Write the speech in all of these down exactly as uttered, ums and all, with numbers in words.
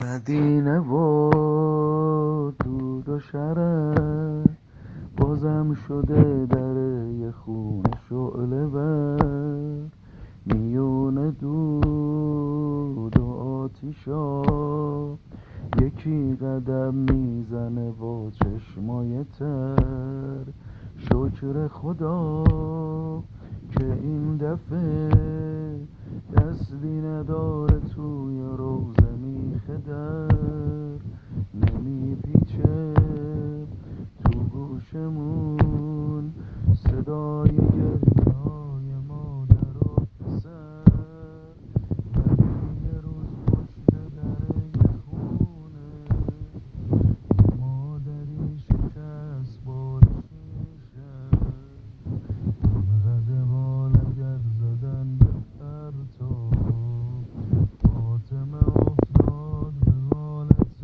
مدینه و دود و شرف بازم شده در یه خونه شعله ور، میونه دود و آتیشا یکی قدم میزنه با چشمای تر. شکر خدا که این دفعه دستی نداره توی روزه میخه در نمیپیچه تو گوشمون صدای گریه های مادر و پسر. ولی یه روز پشت در یه خونه یه مادری شکست بارشیشه، انقدر بال اگر زدن به پرتاب فاطمه افتاد به حالت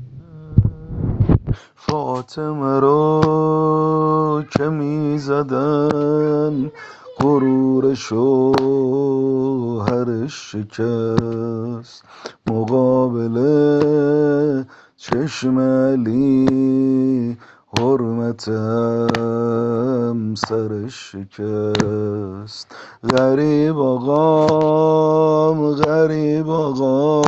در. فاطمه رو که می زدن غرور شوهرش شکست، مقابل چشم علی حرمت همسرش شکست. غریب آقام غریب آقام